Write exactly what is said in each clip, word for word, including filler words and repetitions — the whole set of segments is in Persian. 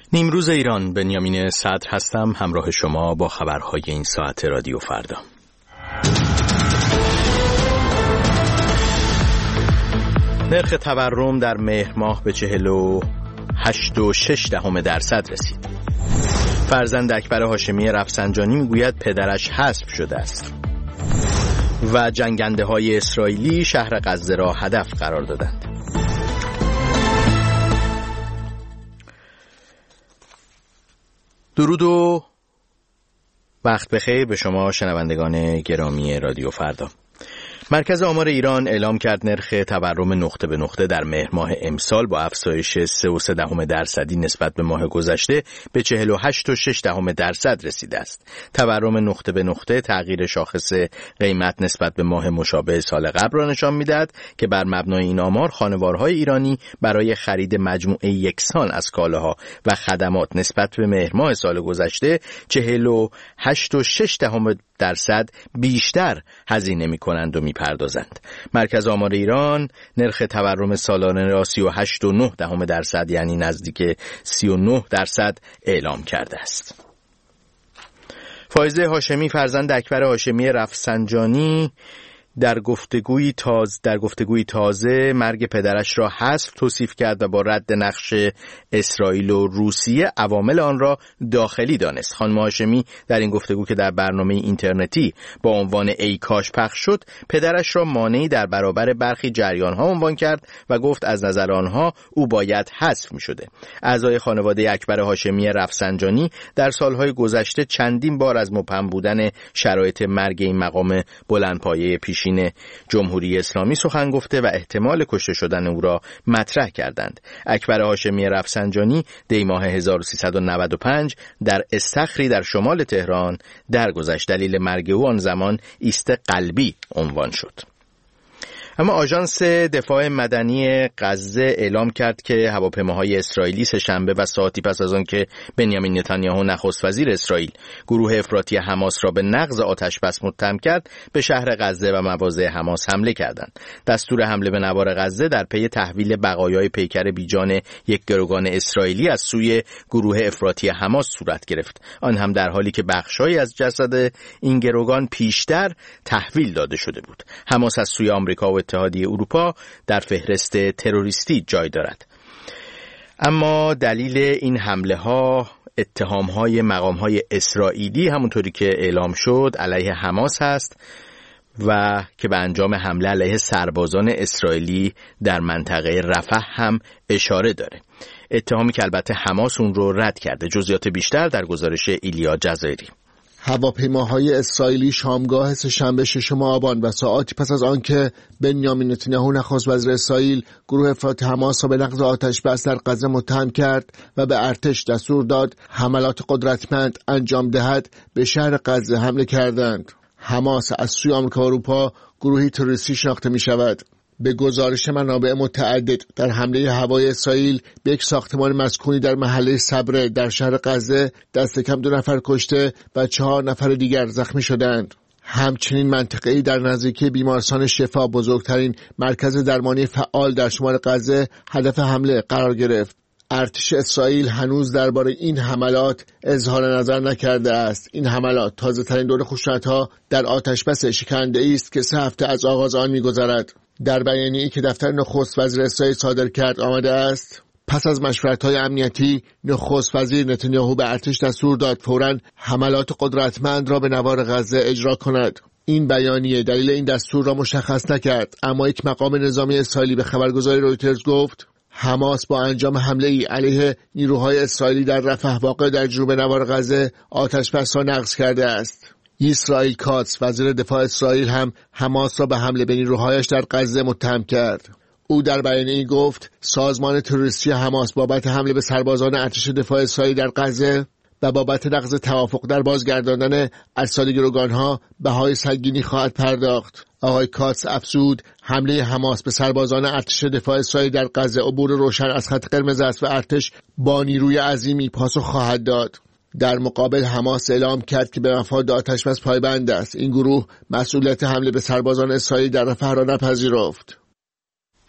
نیمروز ایران، بنیامین صدر هستم، همراه شما با خبرهای این ساعت رادیو فردا. نرخ تورم در مهر ماه به چهل و هشت و شش دهم درصد رسید. فرزند اکبر هاشمی رفسنجانی میگوید پدرش حذف شده است. و جنگنده های اسرائیلی شهر غزه را هدف قرار دادند. درود و وقت بخیر به شما شنوندگان گرامی رادیو فردا. مرکز آمار ایران اعلام کرد نرخ تورم نقطه به نقطه در مهر ماه امسال با افزایش سه و سه دهم درصدی نسبت به ماه گذشته به چهل و هشت و شش دهم درصد رسیده است. تورم نقطه به نقطه تغییر شاخص قیمت نسبت به ماه مشابه سال قبل را نشان می‌دهد که بر مبنای این آمار خانوارهای ایرانی برای خرید مجموعه یکسان از کالاها و خدمات نسبت به مهر ماه سال گذشته چهل و هشت و شش دهم درصد بیشتر هزینه می‌کنند و می‌پردازند. مرکز آمار ایران نرخ تورم سالانه را سی و هشت و نه دهم درصد یعنی نزدیک سی و نه درصد اعلام کرده است. فائزه هاشمی فرزند اکبر هاشمی رفسنجانی در گفتگوی تازه در گفتگوی تازه مرگ پدرش را حذف توصیف کرد و با رد نقش اسرائیل و روسیه عوامل آن را داخلی دانست. خانم هاشمی در این گفتگو که در برنامه اینترنتی با عنوان ای کاش پخش شد، پدرش را مانعی در برابر برخی جریان‌ها عنوان کرد و گفت از نظر آنها او باید حذف می‌شده. اعضای خانواده اکبر هاشمی رفسنجانی در سالهای گذشته چندین بار از مبهم بودن شرایط مرگ این مقام بلندپایه پیش جمهوری اسلامی سخن گفته و احتمال کشته شدن او را مطرح کردند. اکبر هاشمی رفسنجانی دی ماه هزار و سیصد و نود و پنج در استخری در شمال تهران درگذشت. دلیل مرگ او آن زمان ایست قلبی عنوان شد. اما آژانس دفاع مدنی غزه اعلام کرد که هواپیماهای اسرائیلی سه‌شنبه و ساعتی پس از آن که بنیامین نتانیاهو نخست وزیر اسرائیل گروه افراطی حماس را به نقض آتش‌بس متهم کرد، به شهر غزه و مواضع حماس حمله کردند. دستور حمله به نوار غزه در پی تحویل بقایای پیکر بیجان یک گروگان اسرائیلی از سوی گروه افراطی حماس صورت گرفت، آن هم در حالی که بخش‌هایی از جسد این گروگان پیشتر تحویل داده شده بود. حماس از سوی آمریکا و اتحادیه اروپا در فهرست تروریستی جای دارد. اما دلیل این حمله ها اتهام های مقام های اسرائیلی همونطوری که اعلام شد علیه حماس هست و که به انجام حمله علیه سربازان اسرائیلی در منطقه رفح هم اشاره داره. اتهامی که البته حماس اون رو رد کرده. جزئیات بیشتر در گزارش ایلیا جزایری. هواپیماهای اسرائیلی شامگاه سه‌شنبه ششم آبان و ساعتی پس از آنکه بنیامین نتانیاهو نخست وزیر اسرائیل گروه افراطی حماس را به نقض آتش‌بس در غزه متهم کرد و به ارتش دستور داد حملات قدرتمند انجام دهد، به شهر غزه حمله کردند. حماس از سوی آمریکا و اروپا گروهی تروریستی شناخته می شود. به گزارش منابع متعدد در حمله هوایی اسرائیل به یک ساختمان مسکونی در محله صبره در شهر غزه دست کم دو نفر کشته و چهار نفر دیگر زخمی شدند. همچنین منطقه‌ای در نزدیکی بیمارستان شفا، بزرگترین مرکز درمانی فعال در شمال غزه، هدف حمله قرار گرفت. ارتش اسرائیل هنوز درباره این حملات اظهار نظر نکرده است. این حملات تازه‌ترین دور خشونت‌ها در آتش‌بس شکننده‌ای است که سه هفته از آغاز آن می‌گذرد. در بیانیه‌ای که دفتر نخست وزیر اسرائیل صادر کرد آمده است: پس از مشورت‌های امنیتی، نخست وزیر نتانیاهو به ارتش دستور داد فوراً حملات قدرتمند را به نوار غزه اجرا کند. این بیانیه دلیل این دستور را مشخص نکرد، اما یک مقام نظامی اسرائیلی به خبرگزاری رویترز گفت حماس با انجام حمله‌ای علیه نیروهای اسرائیلی در رفح واقع در جنوب نوار غزه آتش‌بس را نقض کرده است. اسرائیل کاتس وزیر دفاع اسرائیل هم حماس را به حمله به نیروهایش در غزه متهم کرد. او در بیانیه‌ای گفت سازمان تروریستی حماس بابت حمله به سربازان ارتش دفاع اسرائیل در غزه و بابت نقض توافق در بازگرداندن اجساد گروگانها بهای سنگینی خواهد پرداخت. آقای کاتس افزود حمله حماس به سربازان ارتش دفاع اسرائیل در غزه عبور روشن از خط قرمز است و ارتش با نیروی عظیمی پاسخ خواهد داد. در مقابل حماس اعلام کرد که به مفاد آتش‌بس پایبند است. این گروه مسئولیت حمله به سربازان اسرائیل در رفح را نپذیرفت.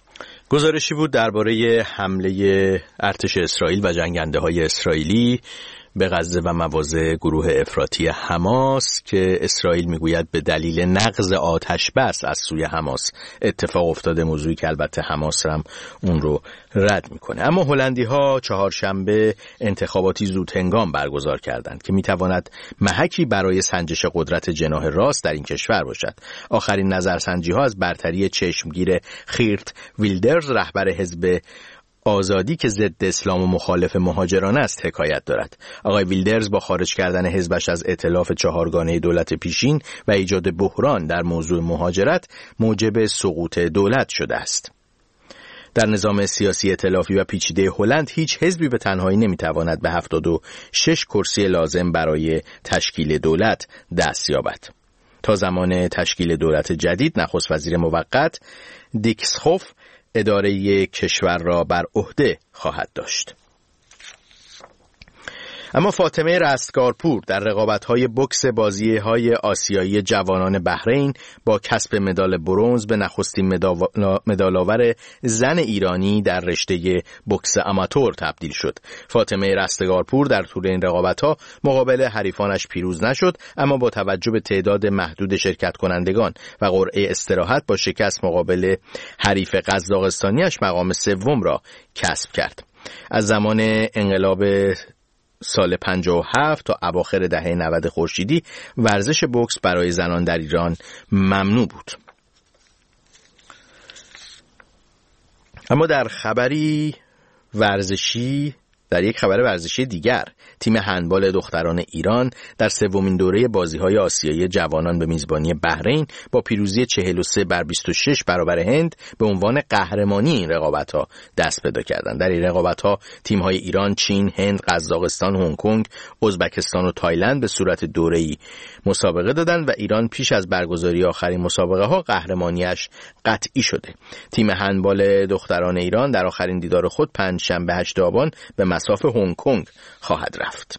گزارشی بود درباره حمله ارتش اسرائیل و جنگنده‌های اسرائیلی به غزه و مواضع گروه افراطی حماس که اسرائیل میگوید به دلیل نقض آتش بس از سوی حماس اتفاق افتاده، موضوعی که البته حماس هم اون رو رد میکنه. اما هلندی‌ها چهارشنبه انتخاباتی زود هنگام برگزار کردند که میتواند محکی برای سنجش قدرت جناح راست در این کشور باشد. آخرین نظرسنجی‌ها از برتری چشمگیر خیرت ویلدرز رهبر حزب آزادی که ضد اسلام و مخالف مهاجران است حکایت دارد. آقای ویلدرز با خارج کردن حزبش از ائتلاف چهارگانه دولت پیشین و ایجاد بحران در موضوع مهاجرت موجب سقوط دولت شده است. در نظام سیاسی ائتلافی و پیچیده هلند هیچ حزبی به تنهایی نمیتواند به هفتاد و شش کرسی لازم برای تشکیل دولت دست یابد. تا زمان تشکیل دولت جدید نخست وزیر موقت دیکسخوف اداره کشور را بر عهده خواهد داشت. اما فاطمه رستگارپور در رقابت‌های بوکس بازی‌های آسیایی جوانان بحرین با کسب مدال برنز به نخستین مدال‌آور زن ایرانی در رشته بوکس آماتور تبدیل شد. فاطمه رستگارپور در طول این رقابت‌ها مقابل حریفانش پیروز نشد، اما با توجه به تعداد محدود شرکت کنندگان و قرعه استراحت با شکست مقابل حریف قزاقستانیش مقام سوم را کسب کرد. از زمان انقلاب سال پنجاه و هفت تا اواخر دهه نود خورشیدی ورزش بوکس برای زنان در ایران ممنوع بود. اما در خبری ورزشی در یک خبر ورزشی دیگر، تیم هندبال دختران ایران در سومین دوره بازی‌های آسیایی جوانان به میزبانی بحرین با پیروزی چهل و سه بر بیست و شش برابر هند به عنوان قهرمانی این رقابت‌ها دست پیدا کردند. در این رقابت‌ها تیم‌های ایران، چین، هند، قزاقستان، هنگ کنگ، ازبکستان و تایلند به صورت دوره‌ای مسابقه دادند و ایران پیش از برگزاری آخرین مسابقه‌ها قهرمانیش قطعی شده. تیم هندبال دختران ایران در آخرین دیدار خود پنجشنبه هشتم آبان به مساف هنگ کنگ خواهد رفت.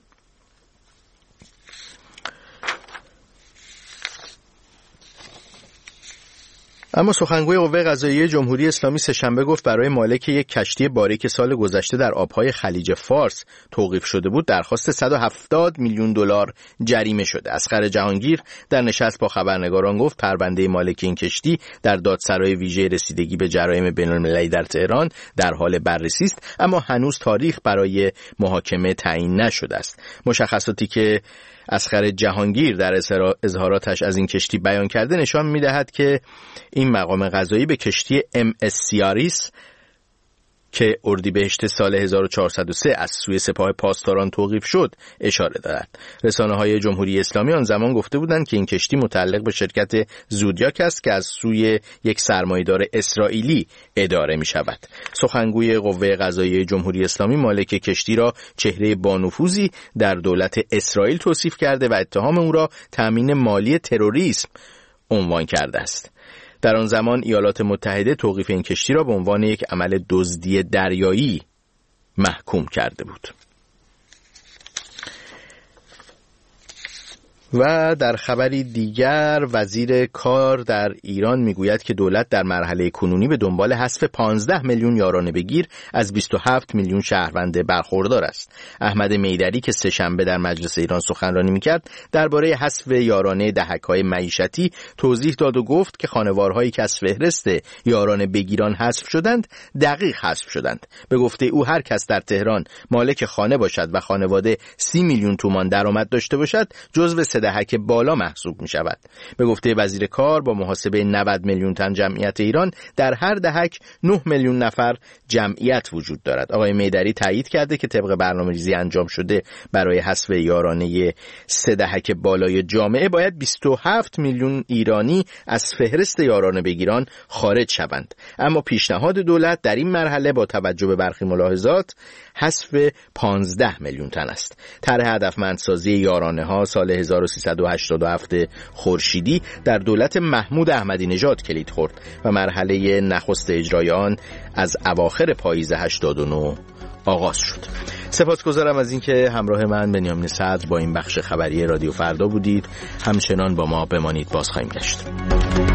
اما سخنگوی قوه قضاییه جمهوری اسلامی سه‌شنبه گفت برای مالک یک کشتی باری که سال گذشته در آبهای خلیج فارس توقیف شده بود درخواست صد و هفتاد میلیون دلار جریمه شده. اصغر جهانگیر در نشست با خبرنگاران گفت پرونده مالک این کشتی در دادسرای ویژه رسیدگی به جرایم بین‌المللی در تهران در حال بررسی است، اما هنوز تاریخ برای محاکمه تعیین نشده است. مشخصاتی که اصغر جهانگیر در اظهاراتش از این کشتی بیان کرده نشان می‌دهد که این مقام قضایی به کشتی ام اس سیاریس که اردیبهشت سال هزار و چهارصد و سه از سوی سپاه پاسداران توقیف شد اشاره دارد. رسانه‌های جمهوری اسلامی آن زمان گفته بودند که این کشتی متعلق به شرکت زودیاک است که از سوی یک سرمایه‌دار اسرائیلی اداره می‌شود. سخنگوی قوه قضاییه جمهوری اسلامی مالک کشتی را چهره بانفوذی در دولت اسرائیل توصیف کرده و اتهام او را تامین مالی تروریسم عنوان کرده است. در آن زمان ایالات متحده توقیف این کشتی را به عنوان یک عمل دزدی دریایی محکوم کرده بود. و در خبری دیگر وزیر کار در ایران میگوید که دولت در مرحله کنونی به دنبال حذف پانزده میلیون یارانه بگیر از بیست و هفت میلیون شهروند برخوردار است. احمد میدری که سه‌شنبه در مجلس ایران سخنرانی میکرد درباره حذف یارانه دهک‌های معیشتی توضیح داد و گفت که خانوارهایی که از فهرست یارانه بگیران حذف شدند دقیق حذف شدند. به گفته او هر کس در تهران مالک خانه باشد و خانواده سی میلیون تومان درآمد داشته باشد جزو دهک بالا محسوب می شود. به گفته وزیر کار با محاسبه نود میلیون تن جمعیت ایران در هر دهک نه میلیون نفر جمعیت وجود دارد. آقای میدری تایید کرده که طبق برنامه‌ریزی انجام شده برای حذف یارانه سه دهک بالای جامعه باید بیست و هفت میلیون ایرانی از فهرست یارانه بگیران خارج شوند. اما پیشنهاد دولت در این مرحله با توجه به برخی ملاحظات حذف پانزده میلیون تن است. طرح هدفمندسازی یارانه ها سال هزار و سیصد و هشتاد و هفت خورشیدی در دولت محمود احمدی نژاد کلید خورد و مرحله نخست اجرای آن از اواخر پاییز هشتاد و نه آغاز شد. سپاسگزارم از اینکه همراه من بنیامین صدر با این بخش خبری رادیو فردا بودید. همچنان با ما بمانید، باز خواهیم گشت.